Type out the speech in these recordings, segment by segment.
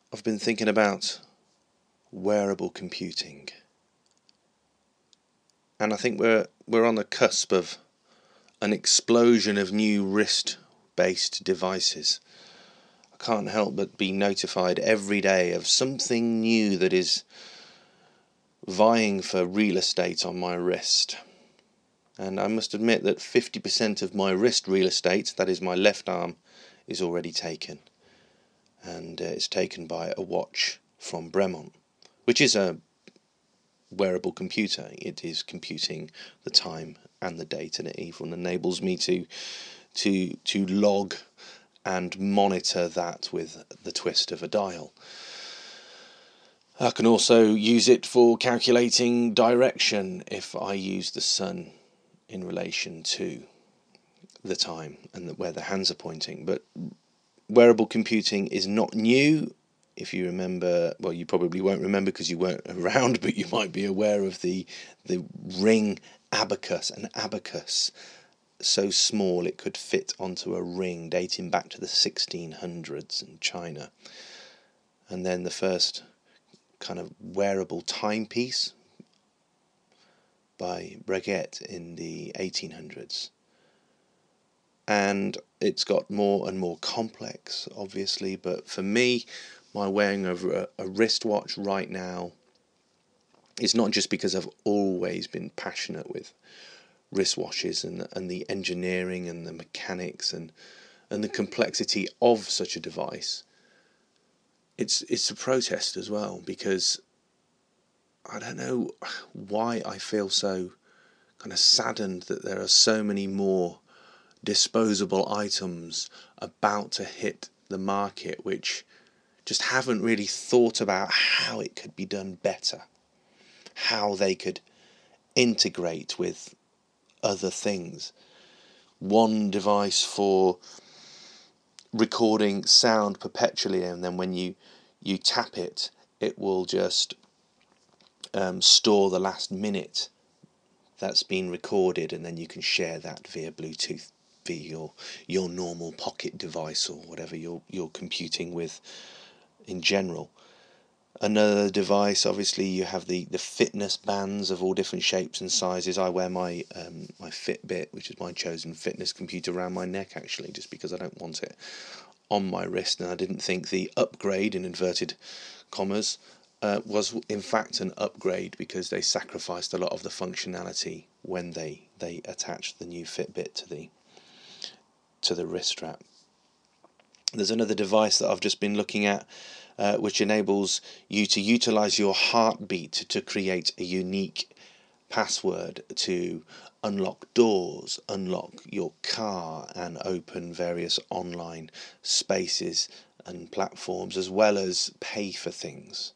I've been thinking about wearable computing, and I think we're on the cusp of an explosion of new wrist-based devices. I can't help but be notified every day of something new that is vying for real estate on my wrist. And I must admit that 50% of my wrist real estate, that is my left arm, is already taken. And it's taken by a watch from Bremont, which is a wearable computer. It is computing the time and the date, and it even enables me to log and monitor that with the twist of a dial. I can also use it for calculating direction if I use the sun in relation to the time and where the hands are pointing. But wearable computing is not new. If you remember, well, you probably won't remember because you weren't around, but you might be aware of the ring abacus, an abacus so small it could fit onto a ring, dating back to the 1600s in China. And then the first kind of wearable timepiece by Breguet in the 1800s. And it's got more and more complex, obviously, but for me, my wearing of a wristwatch right now is not just because I've always been passionate with wristwatches and the engineering and the mechanics and the complexity of such a device. It's a protest as well, because I don't know why I feel so kind of saddened that there are so many more disposable items about to hit the market which just haven't really thought about how it could be done better, how they could integrate with other things. One device for recording sound perpetually, and then when you tap it, it will just store the last minute that's been recorded, and then you can share that via Bluetooth, via your normal pocket device or whatever you're computing with in general. Another device, obviously, you have the fitness bands of all different shapes and sizes. I wear my my Fitbit, which is my chosen fitness computer, around my neck, actually, just because I don't want it on my wrist. And I didn't think the upgrade, in inverted commas, was in fact an upgrade, because they sacrificed a lot of the functionality when they attached the new Fitbit to the wrist strap. There's another device that I've just been looking at, which enables you to utilize your heartbeat to create a unique password to unlock doors, unlock your car, and open various online spaces and platforms, as well as pay for things.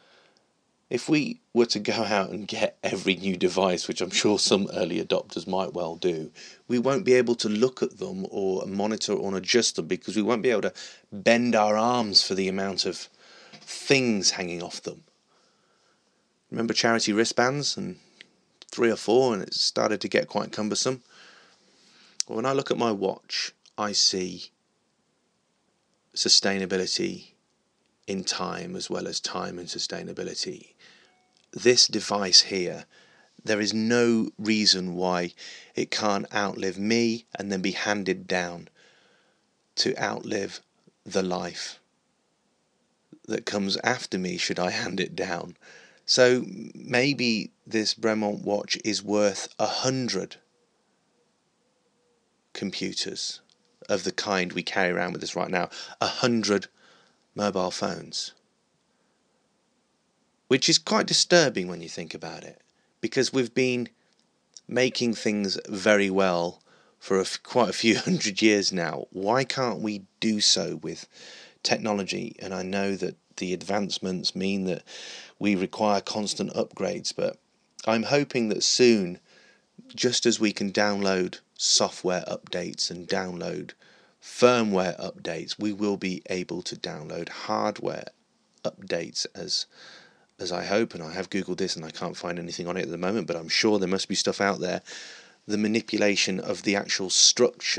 If we were to go out and get every new device, which I'm sure some early adopters might well do, we won't be able to look at them or monitor or adjust them, because we won't be able to bend our arms for the amount of things hanging off them. Remember charity wristbands, and 3 or 4, and it started to get quite cumbersome? Well, when I look at my watch, I see sustainability in time as well as time and sustainability. This device here, there is no reason why it can't outlive me and then be handed down to outlive the life that comes after me, should I hand it down. So maybe this Bremont watch is worth 100 computers of the kind we carry around with us right now, 100 mobile phones. Which is quite disturbing when you think about it, because we've been making things very well for quite a few hundred years now. Why can't we do so with technology? And I know that the advancements mean that we require constant upgrades, but I'm hoping that soon, just as we can download software updates and download firmware updates, we will be able to download hardware updates as I hope. And I have Googled this and I can't find anything on it at the moment, but I'm sure there must be stuff out there. The manipulation of the actual structure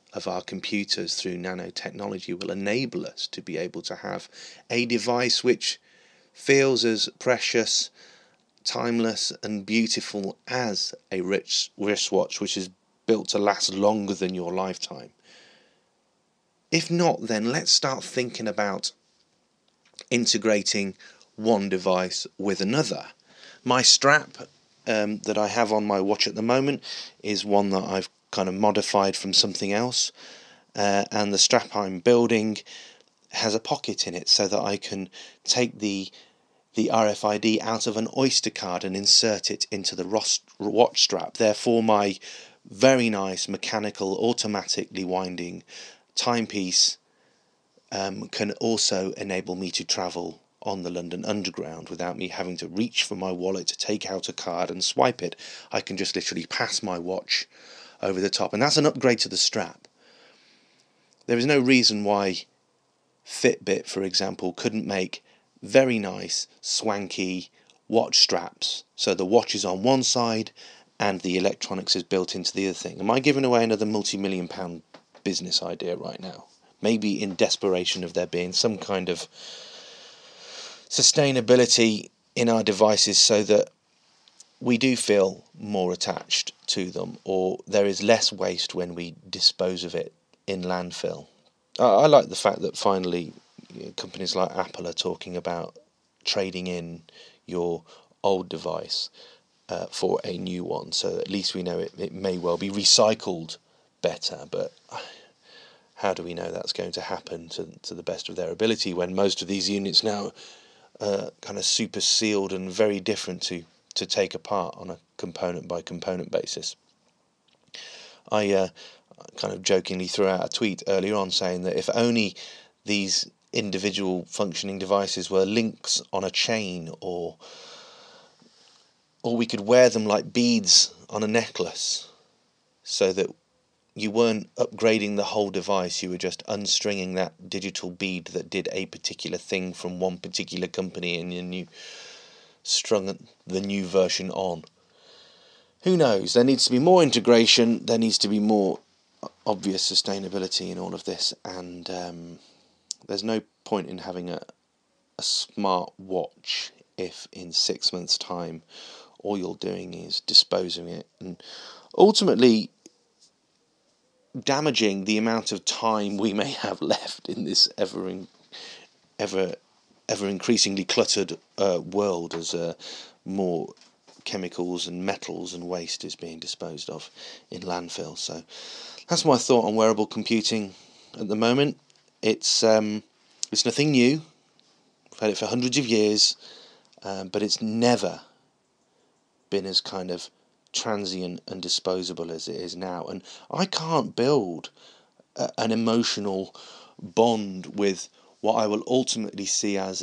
of our computers through nanotechnology will enable us to be able to have a device which feels as precious, timeless and beautiful as a rich wristwatch which is built to last longer than your lifetime. If not, then let's start thinking about integrating one device with another. My strap that I have on my watch at the moment is one that I've kind of modified from something else, and the strap I'm building has a pocket in it so that I can take the RFID out of an Oyster card and insert it into the watch strap. Therefore, my very nice mechanical, automatically winding timepiece can also enable me to travel on the London Underground without me having to reach for my wallet to take out a card and swipe it. I can just literally pass my watch over the top, and that's an upgrade to the strap. There is no reason why Fitbit, for example, couldn't make very nice, swanky watch straps so the watch is on one side and the electronics is built into the other thing. Am I giving away another multi-million-pound business idea right now? Maybe in desperation of there being some kind of sustainability in our devices so that we do feel more attached to them, or there is less waste when we dispose of it in landfill. I like the fact that finally companies like Apple are talking about trading in your old device for a new one, so at least we know it may well be recycled better, but how do we know that's going to happen to the best of their ability when most of these units now are kind of super sealed and very different to take apart on a component by component basis? I kind of jokingly threw out a tweet earlier on saying that if only these individual functioning devices were links on a chain, or we could wear them like beads on a necklace, so that you weren't upgrading the whole device, you were just unstringing that digital bead that did a particular thing from one particular company, and you strung the new version on. Who knows? There needs to be more integration, there needs to be more obvious sustainability in all of this, and there's no point in having a smart watch if in 6 months' time all you're doing is disposing it and ultimately damaging the amount of time we may have left in this ever increasingly cluttered world as more chemicals and metals and waste is being disposed of in landfill. So that's my thought on wearable computing at the moment. It's nothing new. We've had it for hundreds of years, but it's never been as kind of transient and disposable as it is now. And I can't build an emotional bond with what I will ultimately see as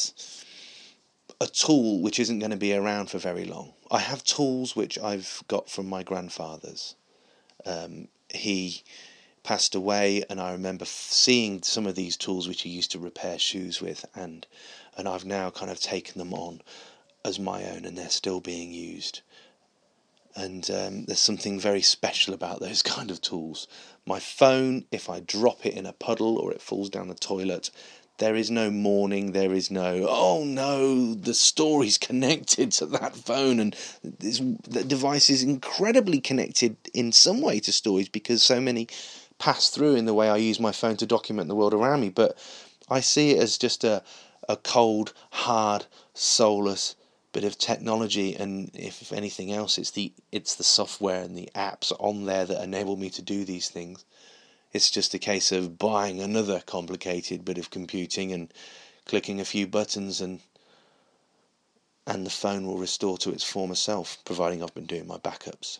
a tool which isn't going to be around for very long. I have tools which I've got from my grandfather's. He passed away, and I remember seeing some of these tools which he used to repair shoes with, and I've now kind of taken them on as my own, and they're still being used. And there's something very special about those kind of tools. My phone, if I drop it in a puddle or it falls down the toilet, there is no mourning, there is no, oh no, the story's connected to that phone, and the device is incredibly connected in some way to stories because so many pass through in the way I use my phone to document the world around me. But I see it as just a cold, hard, soulless bit of technology, and if anything else, it's the software and the apps on there that enable me to do these things. It's just a case of buying another complicated bit of computing and clicking a few buttons, and the phone will restore to its former self, providing I've been doing my backups.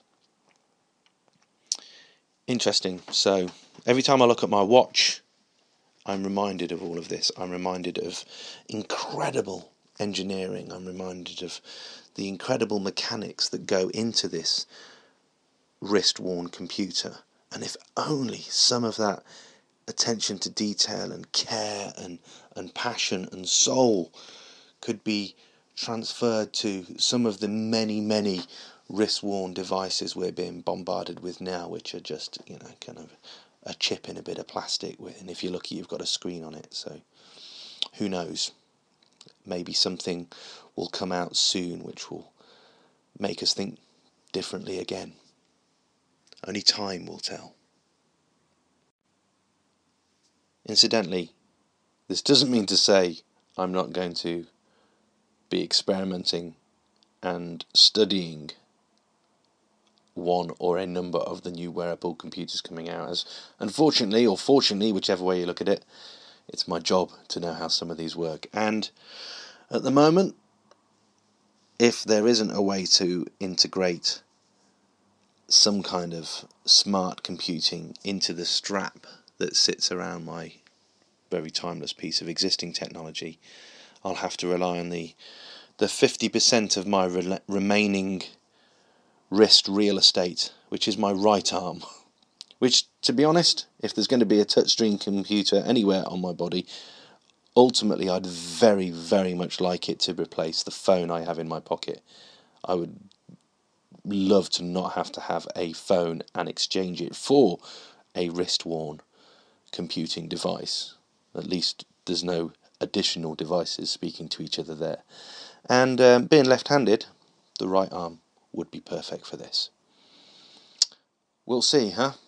Interesting. So every time I look at my watch, I'm reminded of all of this. I'm reminded of incredible engineering. I'm reminded of the incredible mechanics that go into this wrist-worn computer. And if only some of that attention to detail and care and passion and soul could be transferred to some of the many, many wrist-worn devices we're being bombarded with now, which are just, kind of a chip in a bit of plastic with, and if you're lucky you've got a screen on it. So who knows, maybe something will come out soon which will make us think differently again. Only time will tell. Incidentally, this doesn't mean to say I'm not going to be experimenting and studying one or a number of the new wearable computers coming out, as unfortunately or fortunately, whichever way you look at it, it's my job to know how some of these work. And at the moment, if there isn't a way to integrate some kind of smart computing into the strap that sits around my very timeless piece of existing technology, I'll have to rely on the 50% of my remaining wrist real estate, which is my right arm. Which, to be honest, if there's going to be a touchscreen computer anywhere on my body, ultimately I'd very, very much like it to replace the phone I have in my pocket. I would love to not have to have a phone and exchange it for a wrist-worn computing device. At least there's no additional devices speaking to each other there. And being left-handed, the right arm would be perfect for this. We'll see, huh?